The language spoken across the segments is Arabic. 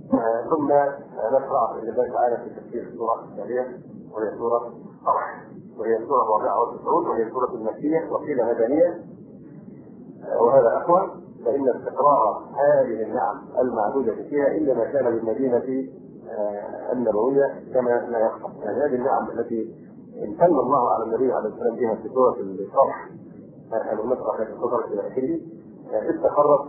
ثم نشرع بإذن الله تعالى في تفسير السورة الثانية وهي سورة طرح، وهي سورة 94 وهي سورة المكية وقيل مدنية، وهذا أقوى، فإن استقرار هذه النعم المعدودة فيها إنما كان بالمدينة النبوية كما لا يخفى. يعني هذه النعم التي امتن الله على النبي عليه السلام بها في سورة الصرح المسرح التي صدرت إلى آخره استقرت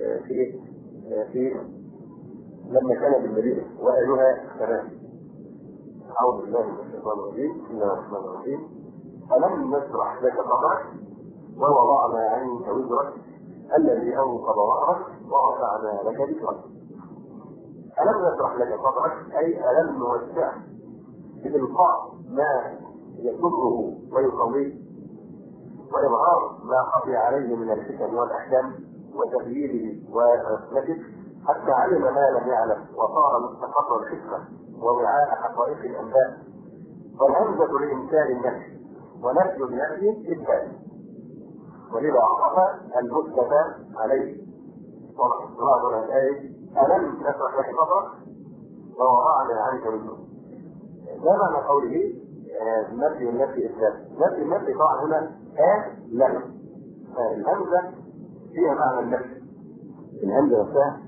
في لما كان بالمدينة وأهلها كمان. أعوذ بالله من الشيطان الرجيم. بسم الله الرحمن الرحيم. ألم نشرح لك صدرك ووضعنا عنك وزرك الذي أنقض ظهرك ورفعنا لك ذكرك. ألم نشرح لك صدرك أي ألم نوسعه بإلقاء ما يسره ويقويه وإظهار ما خفي عليه من الحكم والأحكام وتغييره ونسبته حتى علم ما لم يعلم وصار مستقر الحكمة ووعاء حقائق الأنباء. فالهمزة لإمكان النفي ونفي النفي إثبات، ولذا عطف المثبت عليه. ومعنى الآية ألم نشرح لك صدرك ووضعنا عنك وزرك. ده معنى قوله نفي النفي إثبات. نفي النفي طبعا هنا لم، الهمزة فيها معنى النفي، الهمزة نفسها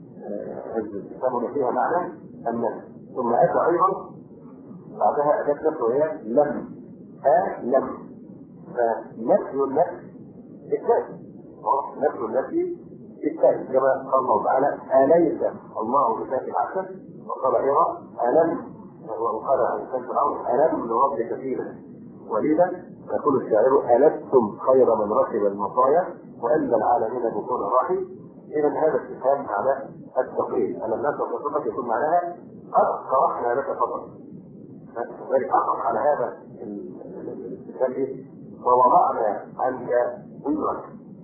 فيها معنى النفي، ثم أتى أيضا بعدها أداة نفي وهي لم، لم، فنفي النفي إثبات، نفي النفي إثبات كما قال الله تعالى أليس الله بكاف عبده، وقال أيضا ألم، وقال عن سنة الأرض ألم نربك فينا ولذا يقول الشاعر ألستم خير من ركب المطايا وأن العالمين بطون راحي. إذا هذا استفهام على التقليد. ألم نشرح لك صدرك يكون معناها قد شرحنا لك صدرك، ذلك أقف على هذا الاستفهام ووضعنا عنك وزرك.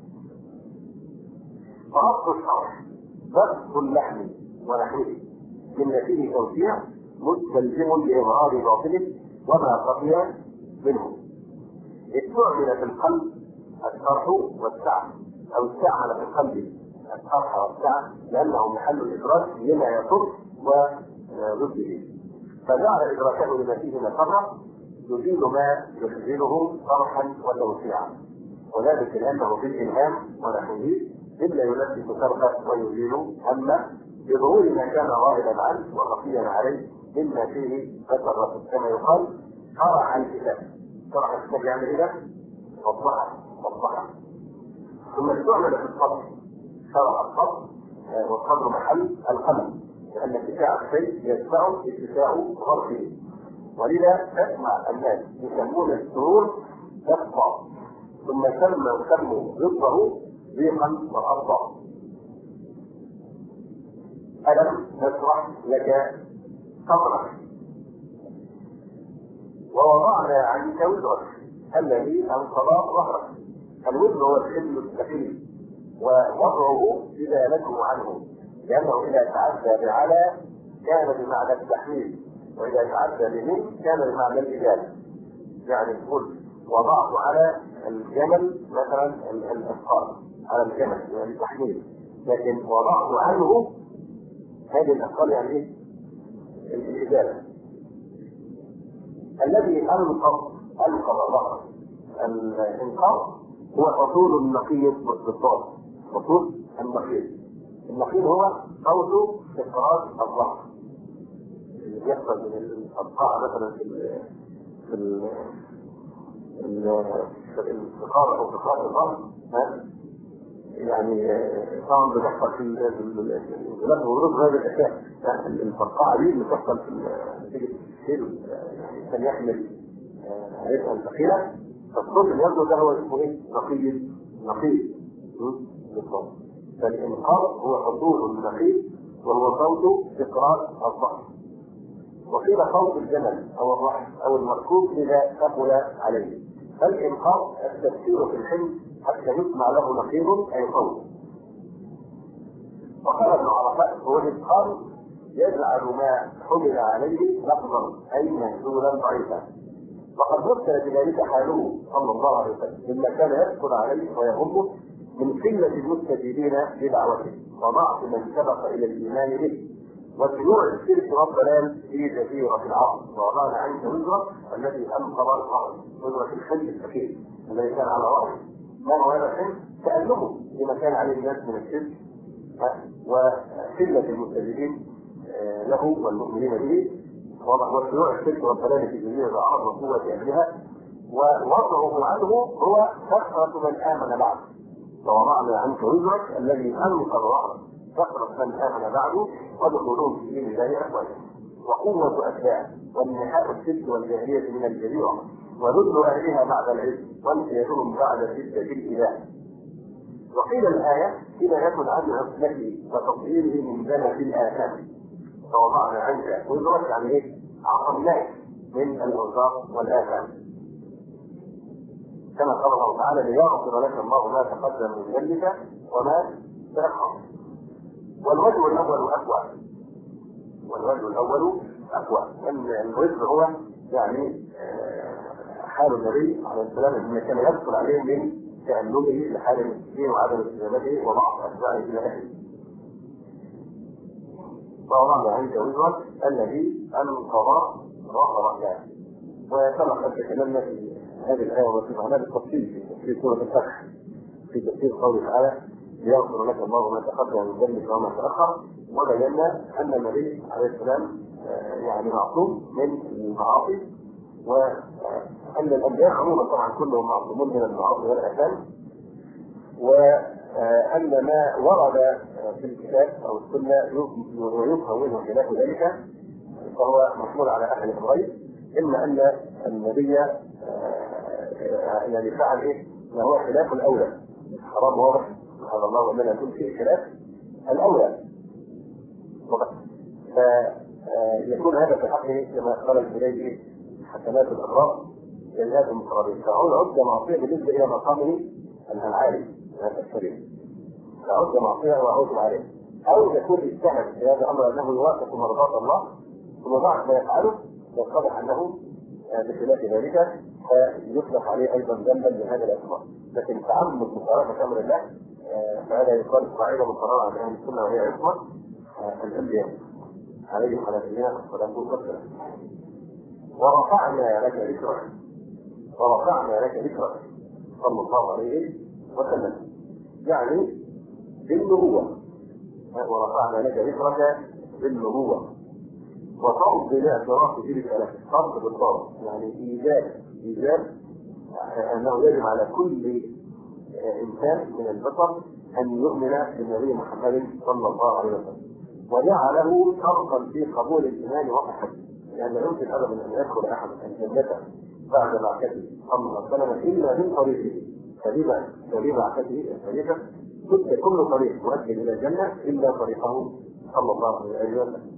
فأصل الشرح بسط اللحم ونحوه من فيه توسيع مستلزم لإظهار باطله وما خفي منه. استعمل في القلب الشرح والسعة أو استعمل في القلب الشرح والسعة لأنه محل الإدراك لما يصر وضده، فجعل إدراكه لما فيه من الصبر يزيل ما يخزنه شرحا وتوسيعا، وذلك لأنه في الإلهام ونحوه إلا يلبس شرحا ويزيل همه بظهور ما كان غائبا عنه وخفيا عليه مما فيه فترة، كما يقال شرح الكتاب. شرح الكتاب يعني إيه؟ وضحه. ثم استعمل في الصدر شرح الصدر، والصدر محل القلب لأن اتساع الشيء يتبع اتساع غرفه، ولذا تسمع الناس يسمون السرور تسمع ثم سموا ضده ضيقا وأرضا. ألم نشرح لك صدرك ووضعنا عنك وزرك الذي أنقض ظهرك. الوزر هو الحمل الثقيل ووضعه إزالته عنه، لأنه إذا تعدى بعلى كان بمعنى التحميل، وإذا تعدى بمن كان بمعنى الإزالة. يعني تقول وضعت على الجمل مثلا الأثقال على الجمل يعني التحميل، لكن وضعت عنه هذه الأثقال يعني إيه؟ الإزالة. الذي أنقض ظهره. الإنقاذ هو حصول النقيض بالضبط، حصول النقيض هو صوت استقرار الظهر اللي يحصل من الأبقاء مثلا في الاستقرار أو استقرار الظهر، يعني طبعا بتحصل في الغلاف والغروب هذه الأشياء، الفرقاعة دي اللي بتحصل في الإنسان يحمل رزقا ثقيلا، فالصوت اللي يبدو ده هو اسمه ايه؟ نقيض بالصوت. فالإنقاذ هو حصول النقيض وهو صوت استقرار الظهر. وقيل صوت الجمل أو الرحم أو المركوب إذا ثقل عليه. فالإنقاذ التفسير في الحلم حتى يسمع له نقيض أي صوت. وقال ابن عرفات هو الإنقاذ يجعل ما حمل عليه لفظا أي مهزولا ضعيفا، وقد ذكر بذلك حاله صلى الله عليه وسلم مما كان يدخل عليه ويغضه من قلة المستجيبين لدعوته وضعف من سبق إلى الإيمان به، وشيوع الشرك والضلال في جزيرة العرب، ووضعنا عنك وزرة التي أنقض الأرض، وزرة الخلق الفقير الذي كان على رأسه. ما هو هذا الحلم؟ تألمه لما كان عليه الناس من الشرك وقلة المستجيبين له والمؤمنين به، وشيوع الشرك والضلال في جزيرة العرب وقوة أهلها، ووضعه عنه هو كثرة من آمن بعد. ووضعنا عنك وزرك الذي أنقض ظهرك، كثرة من آمن بعده ودخولهم في دين الله أفواجا، وقوة أتباعه، وانتهاء الشرك والجاهلية من الجزيرة، وذل أهلها بعد العز، وانقيادهم بعد شدة الإله. وقيل الآية إذا يكن عن عصمته وتطهيره من ذنب الآثام، فوضعنا عنك وزرك يعني إيه؟ عصمناك من الأوزار والآثام، كما قال الله تعالى ليغفر لك الله ما تقدم من ذنبك وما تأخر. والوجه الأول أقوى، أن الوجه هو يعني حال النبي عليه السلام أنه كان يدخل عليه من تألمه لحال المسلمين وعدم استجابته وضعف أتباعه إلى أهله. فوضعنا عنك وزرك الذي أنقض ظهرك. وكما قد تكلمنا في هذه الآية وفي معناها بالتفصيل في سورة الفتح في تفسير قوله تعالى ليغفر لك الله ما تقدم من ذنبك وما تأخر، وبينا أن النبي عليه السلام يعني معصوم من المعاصي، وأن الأنبياء عموما طبعا كلهم معصومون من المعاصي والآثام، وأن ما ورد في الكتاب أو السنة ويفهم منه خلاف ذلك فهو محمول على أحد الأمرين، إما أن النبي يعني فعل إيه؟ ما هو خلاف الأولى، حرام واضح سبحان الله، وأن يكون فيه خلاف الأولى، فيكون هذا في حقه كما قال الجليل حسنات الأبرار سيئات المقربين، فهو عد معصية بالنسبة إلى مقامه العالي هذا الشريف، فعد معصية وعود عليه، أو يكون اجتهد في هذا الأمر أنه يوافق مرضات الله ثم بعد ما يفعله يتضح أنه بخلاف ذلك فيطلق عليه أيضا ذنبا بهذا الأسباب. لكن تعمد مخالفة أمر الله فهذا يقال قاعدة مقررة عن أهل السنة، وهي عصمة الأنبياء عليهم على الدنيا والسلام والسلام. ورفعنا لك ذكرك صلى الله عليه وسلم، يعني بالنبوة. ورفعنا لك ذكرك بالنبوة، وفرض الاعتراف برسالته، فرض بالفرض يعني إيجاب أنه يجب على كل إنسان من البشر أن يؤمن بالنبي محمد صلى الله عليه وسلم، وجعله شرطا في قبول الإيمان وصحته، لأن لا يمكن أبدا أن يدخل أحد الجنة بعد بعثته صلى الله عليه وسلم إلا من طريقه، فببعثته الشريفة كل طريق يؤدي إلى الجنة إلا طريقه صلى الله عليه وسلم.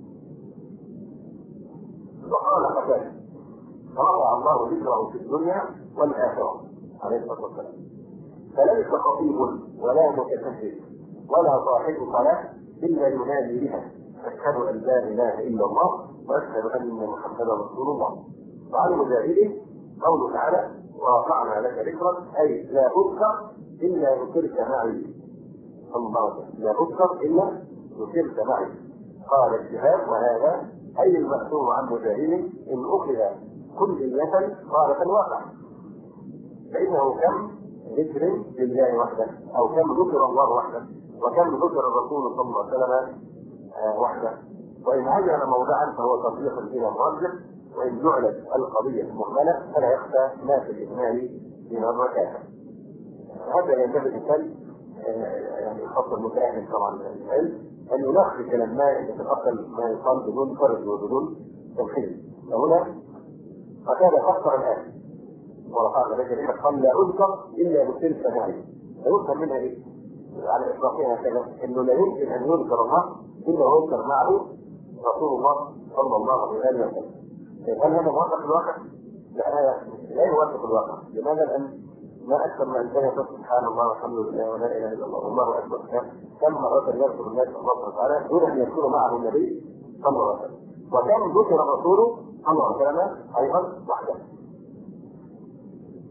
وقال قتادة رفع الله ذكره في الدنيا والآخرة عليه الصلاة والسلام، فليس خطيب ولا متكبر ولا صاحب صلاة إلا ينادي بها أشهد أن لا إله إلا الله وأشهد أن محمدا رسول الله. وعن مجاهده قوله تعالى ورفعنا لك ذكرك، أي لا أذكر إلا ذكرت معي صلى الله عليه وسلم، لا أذكر إلا ذكرت معي. قال الشهاب وهذا أي المأثور عن مجاهده إن أخذ كلية قال الواقع، فإنه كم ذكر لله وحده، أو كم ذكر الله وحده، وكم ذكر الرسول صلى الله عليه وسلم وحده. وإن عجل موضعا فهو تصريح إلى مرجح، وإن جعلت القضية مهملة فلا يخفى ما في الإجمال من الركاكة. هذا ينبغي الإنسان يعني خط المتأهل طبعا العلم أن يلخص لما يتقبل ما يقال بدون فرج وبدون تمثيل. فهنا فكان فسر الآن ورفعنا لك ذكرك قال لا أذكر إلا بتلك معي، فيذكر منها إيه؟ على إطلاقها كذا إنه لا يمكن أن يذكر الله إلا ويذكر معه رسول الله صلى الله عليه وسلم. هل هذا موافق الواقع؟ لا يوافق الواقع. لماذا؟ لأن ما أكثر من أن سبحان الله والحمد لله ولا إله إلا الله والله أكبر كم مرة يذكر الناس الله سبحانه وتعالى دون أن يكون معه النبي صلى الله عليه وسلم، وكان ذكر الرسول صلى الله عليه وسلم أيضا وحده.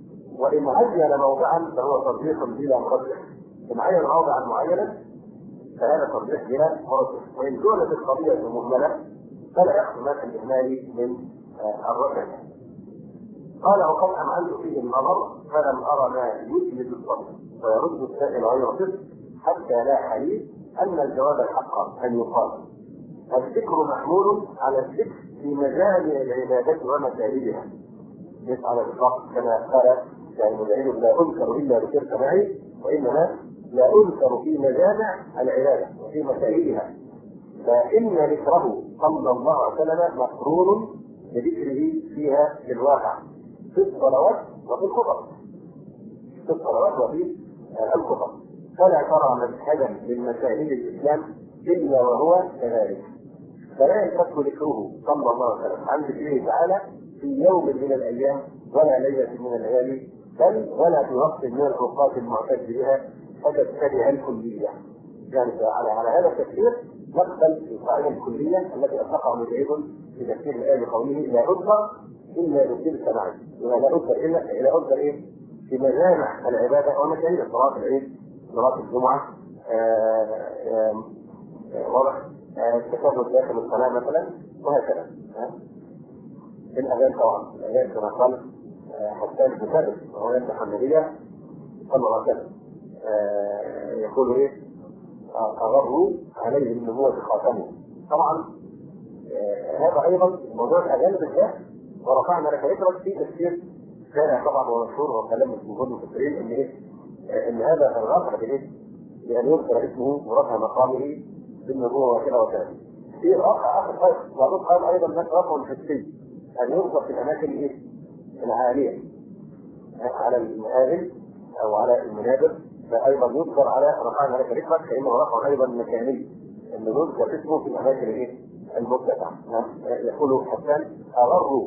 وإن عين موضعا فهو تصديق بلا مرجح، إن عين موضعا معينا فهذا ترجيح بلا مرجح. وإن كانت القضية مهملة فلا يحصل هذا الإهمال من الرجل. قال وقد أمعنت فيه النظر فلم أرى ما يجلد الصدر ويرد السائل غير صدق حتى لا حديث أن الجواب الحق أن يقال الذكر محمول على الذكر في مجال العبادة ومسائلها، ليس على الإطلاق كما قال يعني مجاهد لا أنكر إلا بشرك معي، وإنما لا أنكر في مجامع العبادة وفي مسائلها، فإن ذكره صلى الله عليه وسلم مقرون بذكره فيها في الواقع في الصلوات وفي الخطب، في الصلوات وفي الخطب، فلا ترى مذهبا من مسائل الإسلام إلا وهو كذلك. فلا ينفك ذكره صلى الله عليه وسلم عن ذكره تعالى في يوم من الأيام ولا ليلة من الليالي، بل ولا في وقت من الأوقات المعتد بها فتتبع الكلية. يعني على هذا التفسير نقبل القاعدة الكلية التي أطلقها مجاهد في تفسير الآية بقوله لا أذكر إلا بتلك معي، لا أذكر إلا إيه؟ في مجامع العبادة ومكان صلاة العيد، صلاة الجمعة، واضح، التشهد داخل الصلاة مثلا، وهكذا. الأذان طبعا الأذان كما قال حسان بن ثابت وهو يمدح النبي صلى الله عليه وسلم يقول ايه؟ أغروا عليه النبوة خاتمه. طبعا هذا ايضا موضوع الاذان بالذات ورفعنا لك ذكرك في تفسير شائع طبعا ومشهور وكلام الجمهور المفسرين ان ايه؟ ان هذا الرفع بايه؟ بان يذكر اسمه ورفع مقامه بالنبوة وكذا وكذا. في رفع اخر خير وقد قال ايضا هناك رفع حسي ان يذكر في الاماكن ايه؟ العالية على المآذن او على المنابر، فايضا يذكر على رفعنا لك ذكرك فانه رفع ايضا مكاني انه يذكر اسمه في الاماكن ايه؟ المرتفعة. يقول حسان اغروا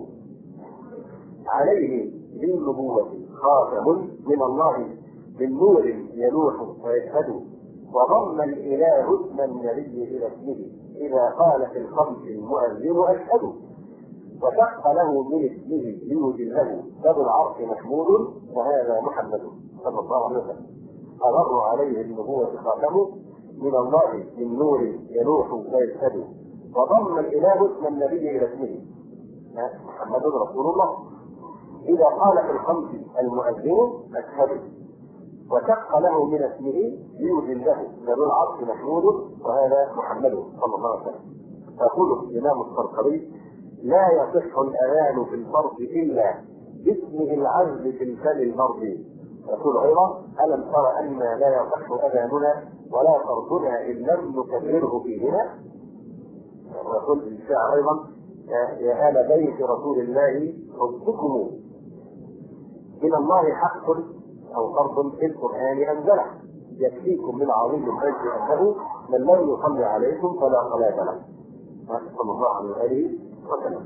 عليه بالنبوة خاتم من الله من نور يلوح ويشهد وضم الاله اسم النبي الى اسمه اذا قال في الخمس المؤذن اشهد وشق له من اسمه ليجله باب العرش محمود وهذا محمد صلى الله عليه وسلم. أغر عليه النبوة خاتمه من الله من نور يلوح ويشهد وضم الاله اسم النبي الى اسمه محمد رسول الله اذا قال في الخمس المؤذن اشهد وشق له من اسمه ليجله باب العرش محمود وهذا محمد صلى الله عليه وسلم. يقول الامام القرطبي لا يصح الاذان في الفرض الا باسمه العز في الفم المرضي. يقول ايضا الم تر ان لا يصح اذاننا ولا فرضنا ان لم نكبره فيهما. ويقول الشاعر ايضا يا ال بيت رسول الله حبكم من الله حق او فرض في القران انزله يكفيكم من عظيم البيت انه من لم يصلي عليكم فلا صلاه له صلى الله عليه واله وسلم.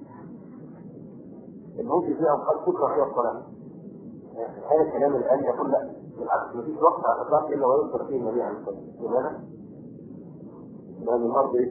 الموت فيها قد تكره فيها الصلاه. هذا الكلام الان يقول لا بالعكس مفيش وقت على الاطلاق الا ويذكر فيه النبي عليه الصلاه والسلام. لماذا؟ لان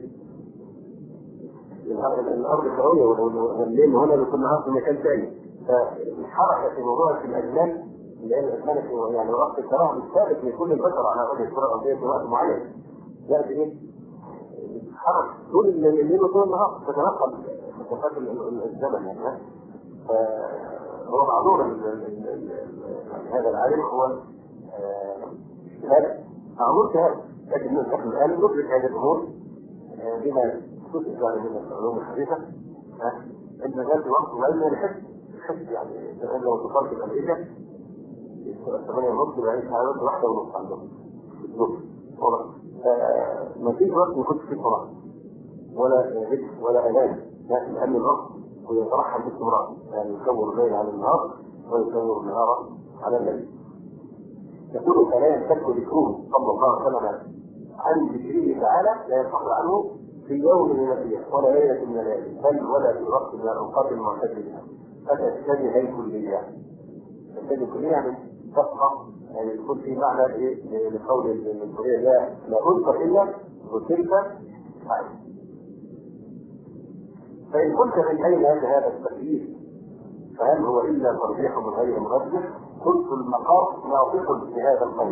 الارض قويه والليل هنا بيكون نهار في مكان ثاني، فالحركه في موضوع الاجنان اللي هي الاجنان يعني وقت الكراهه مش ثابت لكل البشر على وجه الكره الارضيه في وقت معين. ياتي ايه؟ حركه طول الليل وطول النهار تتنقل مسافات الزمن يعني. هو معذور هذا العالم هو هذا معذور كهذا، لكن نحن الان ندرك هذه الامور بما تثبت من العلوم الحديثه المجال في وقت ولم يحس يعني لو تصل في امريكا 8:30 يعني ساعات 1:30 عندهم بالظبط. ما فيش وقت يخش فيه صلاه ولا ذكر ولا اذان، لكن لان الوقت ويترحم باستمرار يعني يكور الليل على النهار ويكور النهار على الليل. يقول فلا ينفك ذكره صلى الله عليه وسلم عن ذكره تعالى لا ينفك عنه في يوم من الايام ولا ليله من الليالي بل ولا في وقت من الاوقات المعتدله فتشتبه الكليه. تشتبه الكليه يعني تبقى يعني يكون في معنى ايه لقول الكليه لا اذكر الا وتلك حاجه. فإن قلت من أين هذا التقييد فهل هو إلا ترجيح من غير مرجح؟ قلت المقام ناطق بهذا القول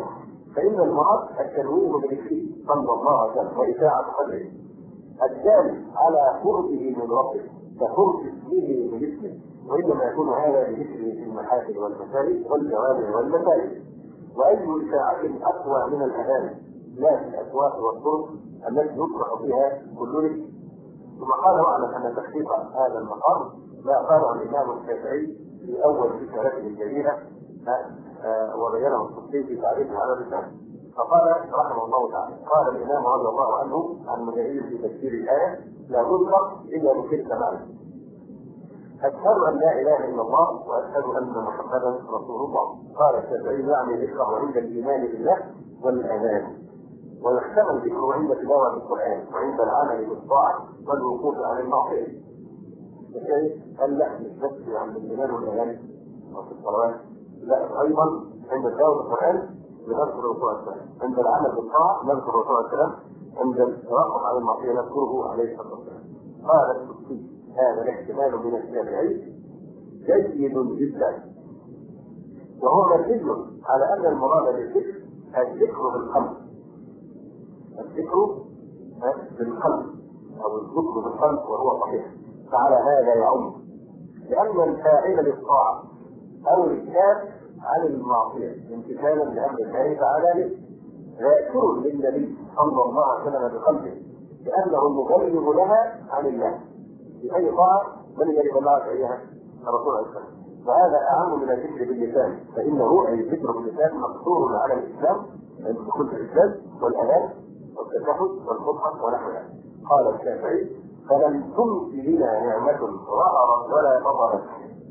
فإن المراد التنويه بذكره صلى الله عليه وسلم وإشاعة قدره الدال على قربه من ربه كقرب اسمه باسمه، وإنما يكون هذا بذكره في المحافل والمساجد والجوامع والمساجد. وأي إشاعة أقوى من الأذان لا في الأسواق والطرق التي يطرح فيها كل ذكر. ثم قال واعلم أن تحقيق هذا المقام ما قاله الإمام الشافعي في أول رسالته الجليلة وبينه الصديق في تعريفه على الرسالة. فقال رحمه الله تعالى قال الإمام رضي الله عنه عن مجاهيل في تفسير الآية لا تذكر إلا بتلك معنى أشهد أن لا إله إلا الله وأشهد أن محمدا رسول الله. قال الشافعي يعني ذكره عند الإيمان بالله والأذان، ويحتمل ذكره عند تلاوة القرآن وعند العمل بالطاعة والوقوف على المعصية. قال لا مش بس عند الإيمان والأذان وفي الصلوات، لا أيضا عند تلاوة القرآن بنذكر الرسول السلام، عند العمل بالطاعة نذكر الرسول السلام، عند التوقف على المعصية نذكره عليه الصلاة والسلام. قال السدي هذا الاحتمال من الشافعي جيد جدا، وهو مبني على أن المراد بالذكر الذكر بالقلب، الذكر بالقلب أو الذكر بالقلب وهو صحيح. فعلى هذا يعم لأن الفاعل للطاعة أو الكاف عن المعصية امتثالا لأمر الله تعالى ذاكر للنبي صلى الله عليه وسلم بقلبه لأنه مبلغ لها عن الله. في أي طاعة من يجب الله عليها الرسول عليه السلام. فهذا أعم من الذكر باللسان، فإنه أي الذكر باللسان مقصور على الإسلام عند دخول الإسلام والأذان والتشهد والخطبة ونحوها. قال الشافعي فلم تمت لنا نعمة ظهرت ولا بطلت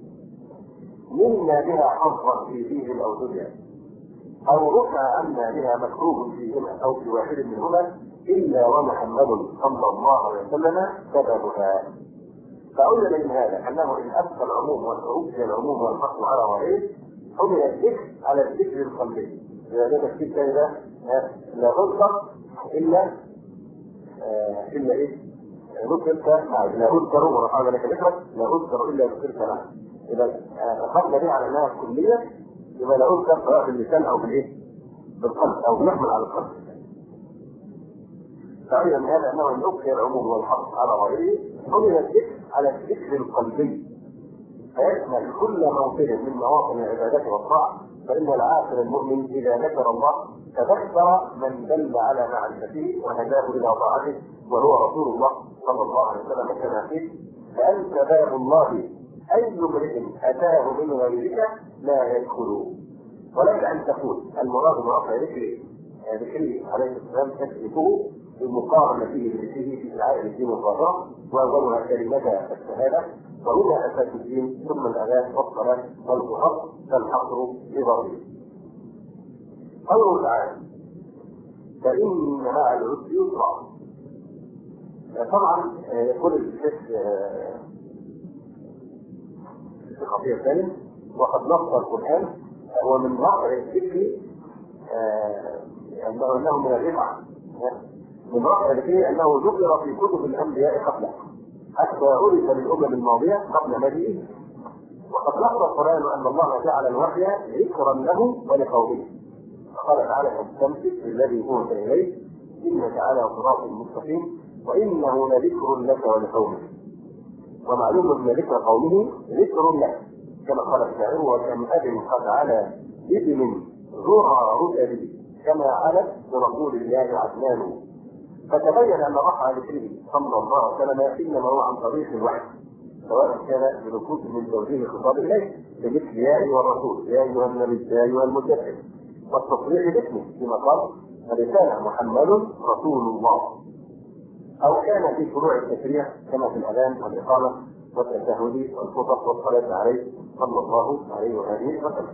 منا بها حظا في دين أو دنيا أو رفع عنا بها مكروه فيهما أو في واحد منهما إلا ومحمد صلى الله عليه وسلم سببها. فأولى من هذا أنه إن أبقى العموم والأوجه العموم والفصل على غيره حمل الذكر على الذكر القلبي. لذلك الشيء كذا لا تذكر إلا إيه؟ ذكرت لا أذكر ورفع لك ذكرك لا أذكر إلا ذكرت معه. إذا أخذنا به على أنها كلية يبقى لا أذكر سواء باللسان أو بالإيه؟ بالقلب أو نحمل على القلب. فأيضا من هذا أنه أن يبقي العموم والحق على غيره حمل الذكر على الذكر القلبي فيشمل كل موطن من مواطن العبادة والطاعة. فإن العاقل المؤمن إذا ذكر الله تذكر من دل على معرفته وهداه إلى طاعته وهو رسول الله صلى الله عليه وسلم كما قيل فأنت باب الله أي امرئ أتاه من غيرك لا يدخله. ولك أن تقول المراد برفع ذكره عليه السلام تثبته بمقارنته بذكره في شعائر الدين والقضاء وأولها كلمة الشهادة وهنا أساس الدين ثم الأذان والصلاة والجهر فالحصر بضربه. قوله تعالى فإن مع العسر يسرا. طبعا يقول الشيخ الخطير الثاني وقد نص القرآن هو من رفع الذكر أنه من الرفعة من رفع الذكر أنه ذكر في كتب الأنبياء قبله حتى عرف للأمم الماضية قبل مجيئه. وقد نص القرآن أن الله جعل الوحي ذكرا له ولقومه فقال تعالى فاستمسك بالذي أوحي إليك إنك على صراط مستقيم وإنه لذكر لك ولقومك. ومعلوم أن ذكر قومه ذكر له كما قال الشاعر وكم أب قد على ابن ذرى رتب كما علت برسول الله عدنان. فتبين أن رفع ذكره صلى الله عليه وسلم إنما هو عن طريق الوحي سواء كان بنفوذ من توجيه خطاب إليه بمثل يا أيها الرسول يا أيها النبي يا أيها المدثر والتصريح باسمه كما قال رسالة محمد رسول الله أو كان في فروع التشريع كما في الأذان والإقامة والتشهد والخطب والصلاة عليه صلى الله عليه وآله وسلم.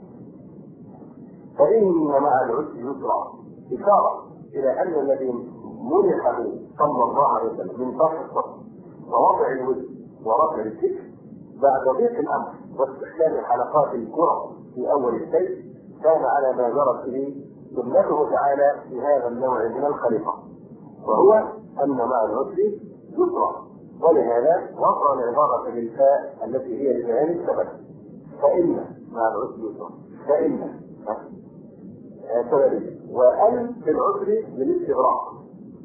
فإن مع العسر يسرا إشارة إلى أن الذي منحه صلى الله عليه وسلم من طرح الصبر ووضع الوزن ورفع الذكر بعد ضيق الأمر واستحلال حلقات الكرة في أول الشيء كان على ما جرت به سنته تعالى في هذا النوع من الخليقة وهو أن مع العسر يسرا. ولهذا وضع العبارة بالفاء التي هي لبيان السبب فإن مع العسر يسرا فإن سببية. وأن في العسر للاستغراق.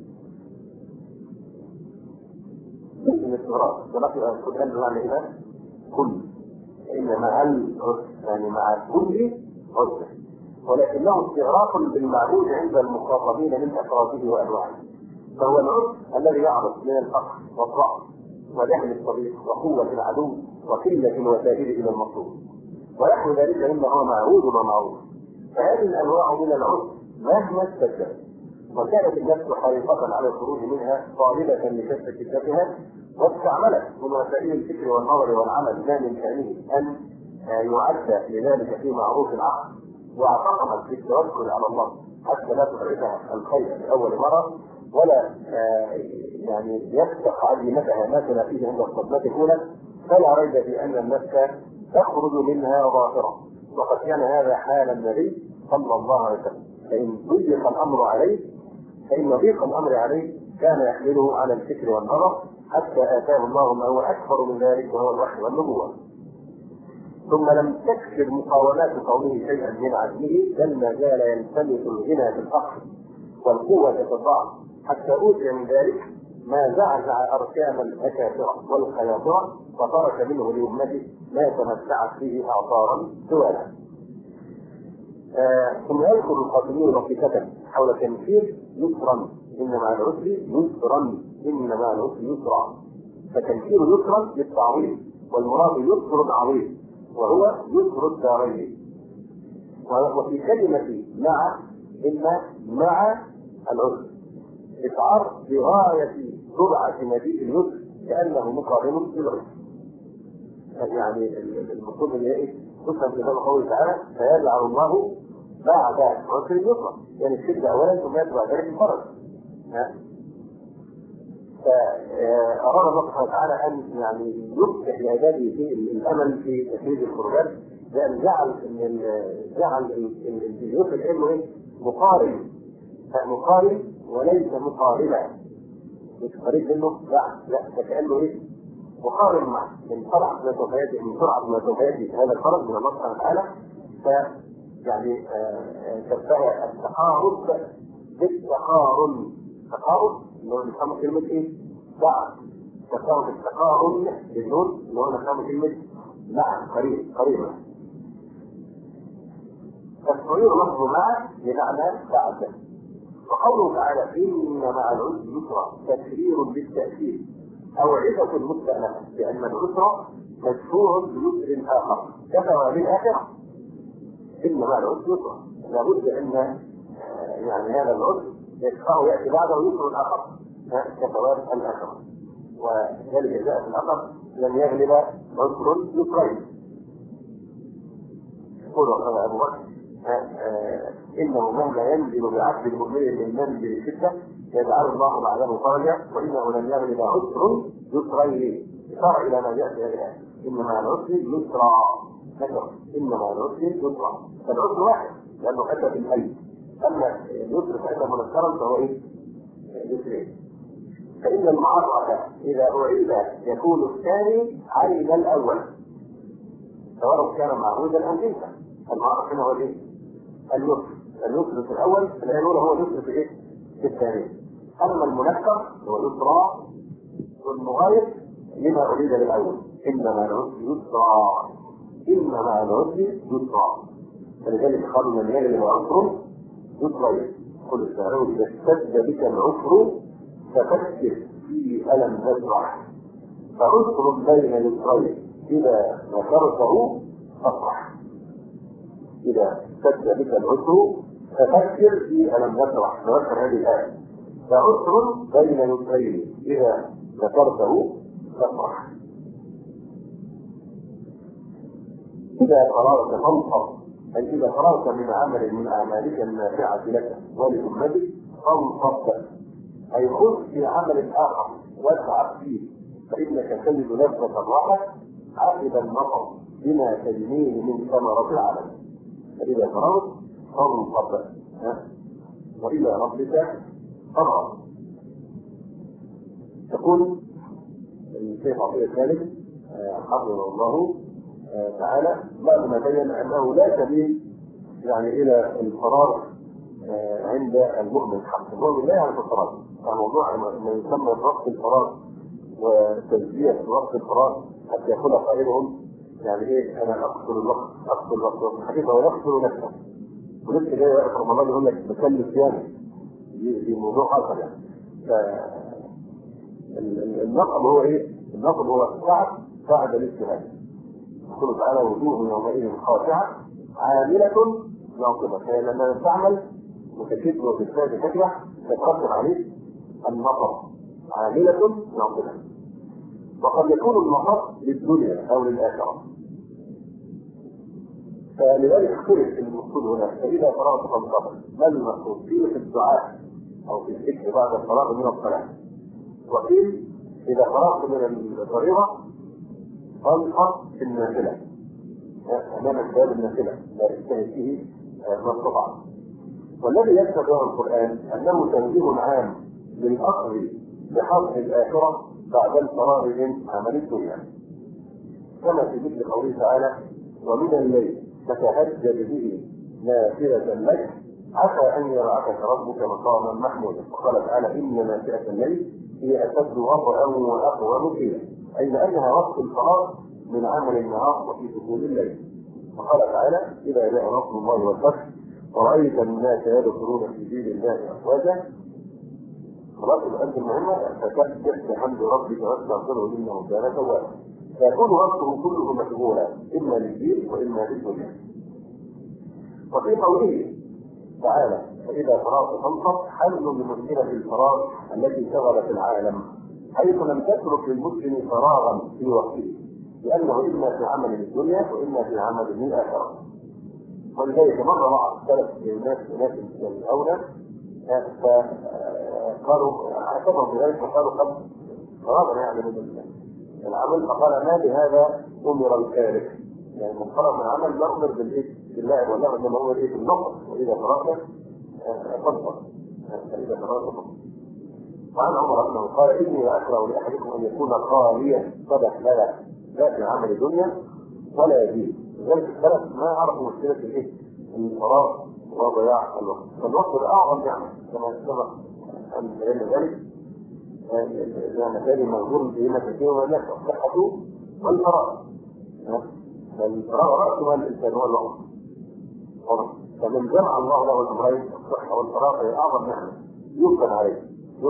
الاستغراق تلقي القرآن بمعنى إيه؟ كل. إنما العسر يعني مع كل عسر، ولكنه استغراق بالمعبود عند المخاطبين من أفراده وأنواعه. فهو العسر الذي يعرض من الفقر والضعف ولحم الصديق وقوة العدو وقلة الوسائل إلى المطلوب ونحو ذلك مما هو معهود ومعروف. فهذه الأنواع من العسر مهما استجدت، وكانت النفس حريصة على الخروج منها طالبة لكسب شدتها، واستعملت من وسائل الفكر والنظر والعمل ما من شأنه أن يعد لذلك في معروف العقل، واعتقدت بالتوكل على الله حتى لا تفعلها الخير لأول مرة، ولا يعني يفتح عزيمتها ما تلاقيه عند الصدمة الأولى. فلا ريب في أن النفس تخرج منها ظاهرة، وقد كان هذا حال النبي صلى الله عليه وسلم. فإن ضيق الأمر عليه كان يحمله على الفكر والنظر حتى آتاه الله ما هو أكبر من ذلك وهو الوحي والنبوة. ثم لم تكثر مقاومات قومه شيئا من عزمه، بل ما زال يلتمس الغنى في الفقر والقوة في الضعف، حتى أوتي من ذلك ما زعزع أركان الأكاثرة والخياطرة، وترك منه لأمته ما تمتعت فيه أعصارا دولا. ثم يذكر القاتلين لطيفة حول تنفيذ يسرا إن مع العسر يسرا إن مع العسر يسرا. فتنفيذ يسرا للتعويض، والمراد يسر عظيم وهو يسر الدارين. وفي كلمة مع إن مع العسر إشعار بغاية سرعة مجيء اليسر كأنه مقارن بالعسر. يعني المقصود اللي ايه؟ تفهم في قوله تعالى فيجعل الله بعد عسر يسرا، يعني الشدة أولا ثم يتبع ذلك الفرج. فأراد الله سبحانه وتعالى أن يعني يفتح لعباده في الأمل في تفريج القربات، لأن جعل اليسر كأنه ايه؟ مقارن وليس مقاربا. مش قريب منه لا كأنه ايه؟ مقارن معه من سرعة ما توفيته هذا الفرج من الله سبحانه وتعالى. يعني شبه التقارب بالتقارن. تقارب اللي هو نفهم كلمة ايه؟ بعد. تقارب التقارن بالنون اللي هو نفهم كلمة مع قريبا. فالتغيير لفظ مع بمعنى بعد. وقوله تعالى إن مع العسر يسرا تكرير بالتأكيد أو عدة مستأنفة، لأن العسر مشهور بيسر آخر كما بالآخرة. إن مع العسر يسرا، لابد أن يعني هذا العسر يأتي بعده يسر آخر كثواب الآخرة. وذلك جاء في الآخر لم يغلب عسر يسرين. يقول أبو بكر إنه مهما ينزل بعبد المؤمن الإيمان بالشدة يجعل الله بعده فرجا، وإنه لم يغلب عسر يسرين. إشارة إلى ما جاء في هذه الآية إن مع العسر يسرا. إن مع العسر يسرا، فالعسر واحد لأنه أتى بالألف، أما اليسر فإنه منكرا فهو إيه؟ يسرين. فإن المعرة إذا أعيد يكون الثاني عين الأول سواء كان معهودا أم ليس. المعرة هنا هو الإيه؟ اليسر في الأول، الآن هو اليسر في إيه؟ في الثاني. أما المنكر هو يسرى والمغاير لما أريد للأول إنما العسر يسرى. إنما العسر يسرى، فلذلك قال من يغلب عسر يسرى. قل الشاعر إذا اشتد بك العسر ففكر في ألم تزرع، فعسر بين يسرين إذا ذكرته فافرح. إذا اشتد بك العسر ففكر في ألم تزرع، تذكر هذه الآية. فعسر بين يسرين إذا ذكرته فافرح. إذا فرغت فانصب، أي إذا فرغت من عمل من أعمالك النافعة لك ولأمتك فانصب، أي خذ في عمل آخر واسعى فيه، فإنك تجد لذة الراحة عقب النصر بما تجنيه من ثمرة العمل. فإذا فرغت فانصب وإلى ربك فارغب. تقول الشيخ عطية الثالث حفظه الله تعالى بعد ما بين أنه لا سبيل يعني إلى الفراغ عند المؤمن حق. المؤمن لا يعرف الفراغ، الموضوع ما يسمى وقت الفراغ وتزكية وقت الفراغ حتى يقول قائلهم يعني ايه انا اقتل الوقت الحقيقه ويقتل نفسه. ولسه جاي وقت رمضان يقول لك بكلم صيامي دي موضوع اخر يعني. النقب هو ايه؟ النقب هو ساعد الاجتهاد. يقول تعالى وجوه يومئذ خاشعه عامله ناصبه، فهي لما تعمل وتشد وتجتهد تكره تترتب عليه النقب عامله ناصبه. وقد يكون النقب للدنيا او للاخره، فلذلك اختلف المقصود هنا. فاذا فرغت فانصبر، ما المقصود؟ قيل في الدعاء او في الذكر بعد الفراغ من الصلاه، وقيل اذا فرغت من الفريضه فانصب في النافله امام باب النافله لا يجتهد فيه ما استطاع. والذي يتبع القران انه تنزيل عام للاخذ بحظ الاخره بعد الفراغ من عمل الدنيا، كما في مثل قوله تعالى ومن الليل فتهجد به نافلة لك عسى ان يرعاك ربك مقاما محمودا. وقال تعالى ان نافلة الليل هي اشد وطئا واقوى قيلا، اي لانها وقت الفراغ من عمل النهار وفي دخول الليل. وقال تعالى اذا جاء نصر الله والفتح ورايت الناس يدخلون في دين الله افواجا. خلاص الأمر المهمة فسبح بحمد ربك واستغفره انه كان توابا. فيكون وقته كله مشغولا اما للدين واما للدنيا. وفي قوله تعالى فاذا فرغت فانصب حل لمشكله الفراغ التي شغلت العالم، حيث لم تترك للمسلم فراغا في وقته، لانه اما في عمل الدنيا واما في عمل الاخره. ولذلك مر مع السلف لناس الاولى فقالوا عاتبهم بذلك وقالوا قد فرغنا يعني من العمل، فقال ما بهذا امر الكارث، يعني من فرغ من العمل لا امر بالله ولا انما امر بالنقص. واذا فرغت فانصب فاذا فرغت فانصب. وعن عمر انه قال اني اكره لاحدكم ان يكون خاليا صدق لا في عمل الدنيا ولا دين. لذلك السلف ما عرفوا مشكله الفراغ وضياع الوقت، فالوقت الاعظم يعني كما سبق ان بين ذلك لأن كان مغفور في مساكين والناس الصحة والفراغ. الفراغ رأسه الإنسان هو الوقت. فمن جمع الله له الأمرين الصحة والفراغ هي أعظم نعمة يغبن عليه.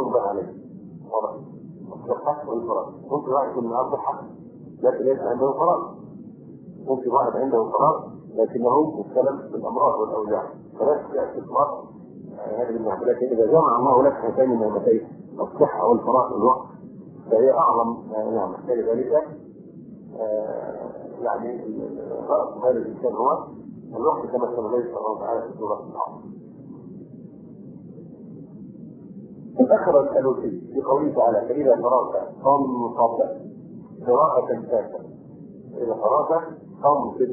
الصحة والفراغ. ممكن واحد يكون معاه صحة لكن ليس عنده فراغ. ممكن واحد عنده فراغ لكنه مبتلى بالأمراض والأوجاع. فلا تأتي الفراغ هذه النعمة. لكن إذا جمع الله لك هاتين النعمتين الصحة والفراغ الوقت فهي أعظم نعمة. لذلك يعني رأس هذا الإنسان هو الوقت كما كان الله صلى الله عليه وسلم في سورة الأعراف. ذكر الألوسي في قوله تعالى فإذا فرغت فانصب قراءة ثالثة. إذا فرغت فانصب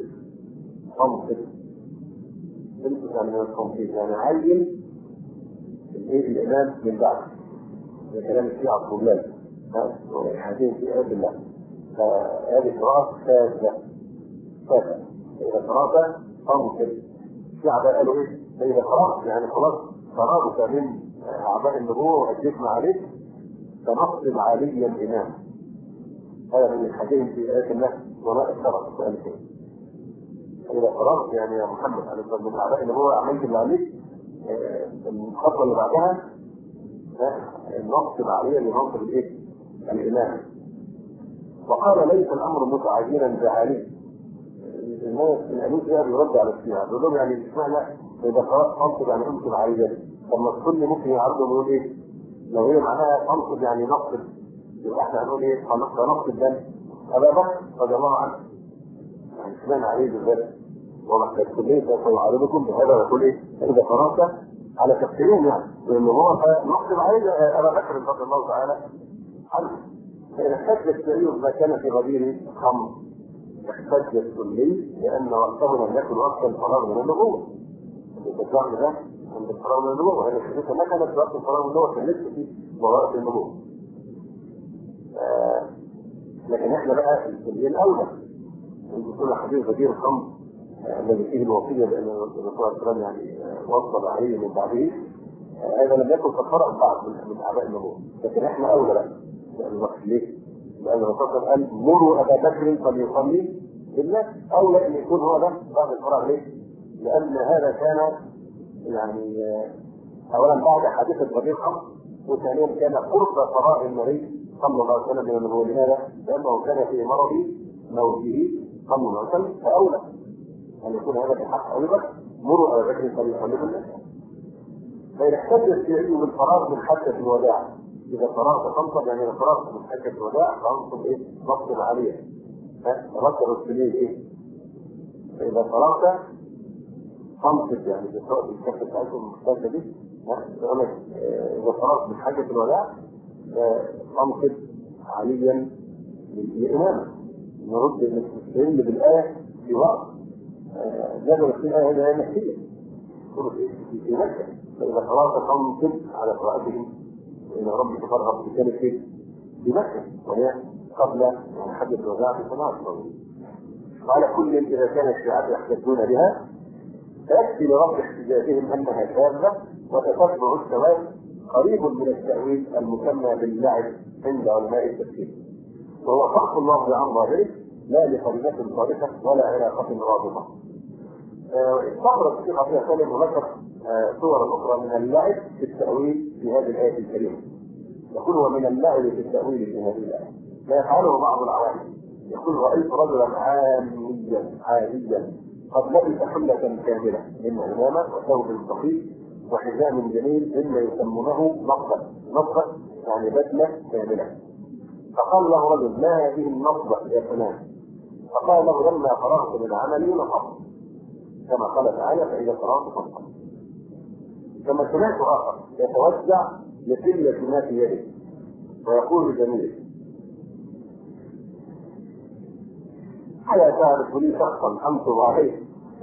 يعني من التنصيب يعني عين الإمام من بعد كلام الشيعة الطلاب حديث في آيات الله. فهذه قراءة ثالثة. إذا فرغت فانصب. الشيعة بقى قالوا إيه؟ فإذا فرغت يعني خلاص فرغت من أعضاء النبوة وأجيتنا عليك فنصب علي الإمام. هذا من الحديث في آيات الله وما أكثر السؤال فيه. إذا فرغت يعني يا محمد على من أعضاء النبوة عملت اللي عليك الخطوة اللي بعدها نصب عليه لنصب الإمام. وقال ليس الأمر متعجلا بعلي. الناس الألوس يرد على الشيعة يقول لهم يعني اشمعنى إذا خلاص تنصب يعني انصب عليه. طب ما الكل ممكن يعرضوا ويقول إيه؟ لو هي معناها تنصب يعني نصب يبقى احنا هنقول إيه؟ نصب الدم أبا بكر رضي الله عنه. يعني اشمعنى عليه بالذات؟ وما كلية سيعرضكم بهذا ويقول إيه؟ إذا فرغت على تفسيرهم يعني لأنه هو نصب عليه أبا بكر رضي الله تعالى عنه. فإذا احتج السعيد ما كان في غدير خمر احتج السني لأن وقته لم يكن وقت الفراغ من النبوة. الإسلام ده عند الفراغ من النبوة هذا الحديث ما كانت وقت الفراغ من النبوة كان لسه في وقت النبوة. لكن احنا بقى السنين الأولى كل حديث غدير الخمر الذي فيه الوصية بأن الرسول صلى الله عليه وسلم يعني وصل عليه من بعده هذا لم يكن كفارة بعض من أعداء النبوة، لكن إحنا أولى بقى. ليه؟ لأن الرسول قال مروا أبا بكر فليصلي بالناس، أولى أن يكون هو ده بعد الفراغ. ليه؟ لأن هذا كان يعني أولا بعد حادثة بدر الخمر، وثانيا كان قرب فراغ النبي صلى الله عليه وسلم من النبوة. لماذا؟ لأنه كان في مرض موته صلى الله عليه وسلم، فأولى أن يكون هذا في حق أبي بكر. مروا أبا بكر فليصلي بالناس. فإذا احتج الشيعي بالفراغ من حجة الوداع، إذا فرغت خمسة يعني فرغت من حجة الوداع فانصب إيه؟ نصب عليه. ركب السنين إيه؟ فإذا فرغت فانصب يعني بالكفة بتاعتكم المختلفة دي. إذا فرغت من حجة الوداع فانصب عليا للإمامة. نرد نستدل بالآية في وقت جابر في الآية هذه نفسية في مكة. فإذا فرغت فانصب على قراءتهم إن ربك تفرغ بكلمة في مكة، وهي قبل حجة الوداع بسنوات طويلة. وعلى كل إذا كان الشيعة يحتجون بها فيكفي لرفض احتجاجهم أنها شاذة وتتبع الثواب قريب من التأويل المسمى باللعب عند علماء التفسير، وهو خلق الله عن ظاهره لا لقرينة صالحة ولا علاقة رابطة. استغرق الشيخ عبد السلام وذكر صور أخرى من اللعب في التأويل في هذه الآية الكريمة. يقول ومن اللعب في التأويل في هذه الآية لا يفعله بعض العوام. يقول رأيت رجلا عاديا قد لبس حلة كاملة من عمامة وثوب ثقيل وحزام جميل مما يسمونه نصبة يعني بدلة كاملة. فقال له رجل ما هذه النصبة يا فلان؟ فقال له لما فرغت من عملي نصبت كما قال تعالى فإذا فرغت فانصب. كما سمعت آخر يتوسع لقلة ما في يده ويقول جميل ألا تعرف لي شخصا أنصب عليه؟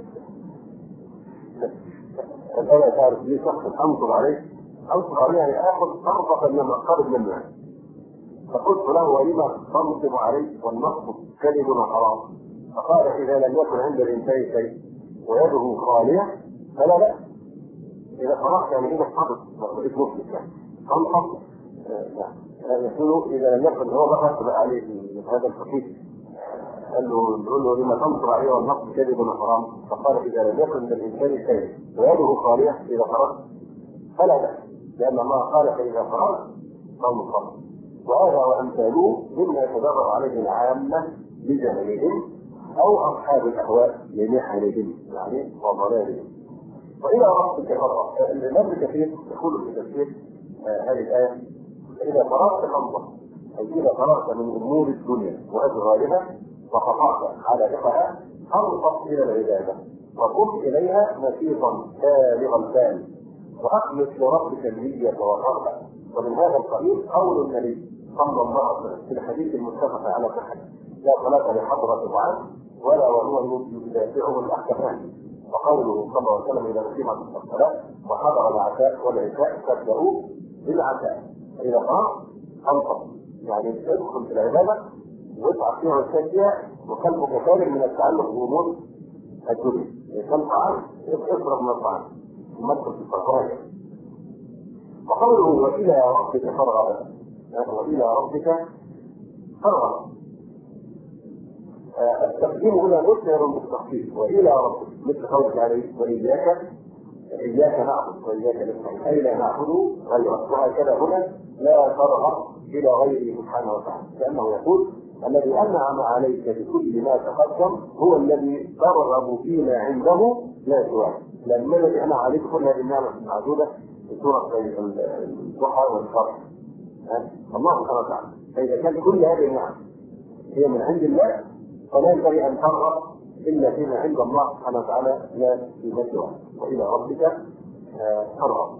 ألا تعرف لي شخصا أنصب عليه؟ أنصب عليه يعني آخذ أرفق لما أقرب منه. فقلت له ولما تنصب عليه والنصب كذب حرام؟ فقال إذا لم يكن عند الإنسان شيء ويده خالية فلا بأس. إذا فرغت يعني إذا حدث بقيت مفلس يعني تنصب يقول إذا لم يكن هو بقى عليه هذا الفقيه. قال له لما تنصر عليه والنصب كذب حرام؟ فقال إذا لم يكن للإنسان شيء ويده خالية إذا فرغت فلا بأس، لأن الله قال فإذا فرغت فانصب. وهذا وأمثاله مما يتدرب عليه العامة بجهلهم أو أصحاب الأهواء لمحنهم يعني وضلالهم. وإلى ربك فرغ. الإمام كثير يقول في تفسير هذه الآية إذا فرغت فانصب، أي إذا فرغت من أمور الدنيا وأشغالها وقطعت علاقتها فانصب إلى العبادة وقم إليها نشيطا بالغ الفعل وأخلص لربك النية والرغبة. ومن هذا القبيل قول النبي صلى الله عليه وسلم في الحديث المتفق على صحته لا صلاة لحضرة طعام ولا وهو يدافعه الأحكام. وقوله صلى الله عليه وسلم إذا أقيمت الصلاة وحضر العشاء والعشاء فابدأوا بالعشاء فإذا فرغت فانصب، يعني ادخل في العبادة واسعى فيها وتشجع وقلبك خالي من التعلق بأمور الدنيا. كان طعام اصرف من الطعام المدخل في الفرغاية. وقوله وإلى ربك فرغب وإلى ربك فرغب التقديم هنا مثمر بالتخفيف وإلى ربك مثل قولك عليه وإياك نعبد وإياك نستعين أي لا نعبد غيره. وهكذا هنا لا ترغب إلى غيره سبحانه وتعالى لأنه يقول الذي أنعم عليك بكل ما تقدم هو الذي ترغب فيما عنده لا سواه. لأن الذي أنعم عليك كل هذه النعمة المعدودة في سورة الضحى والقمر الله سبحانه وتعالى. فإذا كان كل هذه النعم هي من عند الله فلا ينبغي أن ترغب إلا فيما عند الله سبحانه وتعالى لا فيما سواه. وإلى ربك ترغب.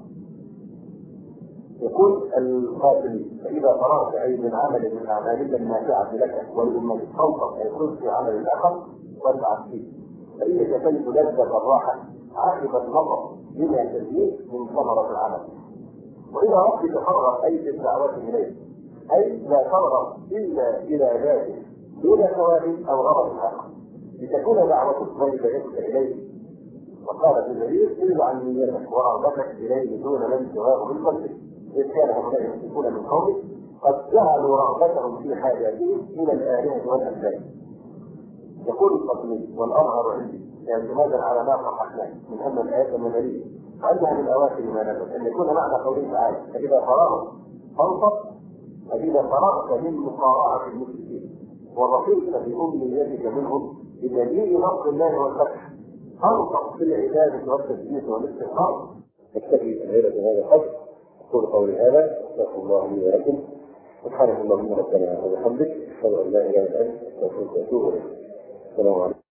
يقول القائل فإذا فرغت أي من عمل من أعمالك النافعة لك والأمة فانصب أي خذ في عمل الآخر واسعى فيه فإنك تجد لذة الراحة عقب النظر بما تزيد من ثمرة العمل. وإلى ربك فرغ أي في الدعوة إليه أي لا ترغب إلا إلى ذاته دون ثواب أو غرض آخر لتكون دعوتك وعبادتك إليه فقال ابن جرير الا عن نيتك ورغبتك اليه دون من سواه من قلبك، اذ كان هؤلاء المشركون من قومه قد جعلوا رغبتهم في حاجاتهم الى الالهه والانداد. يقول القطمي والأظهر عندي اعتمادا على ما صححناه من أن الآية المدنية وأنها من أواخر ما نزل أن يكون معنى قوله تعالى فإذا فرغت فانصب، فإذا فرغت من مقارعة المشركين ورفقت بأمنيتك منهم بدليل نصر الله والفتح فانصب في العبادة والتثبيت والاستقامة. نكتفي الليلة بهذا القدر. أقول قولي هذا أستغفر الله لي ولكم سبحانك اللهم ربنا وبحمدك أشهد أن لا إله إلا أنت أستغفرك وأتوب إليك. السلام عليكم.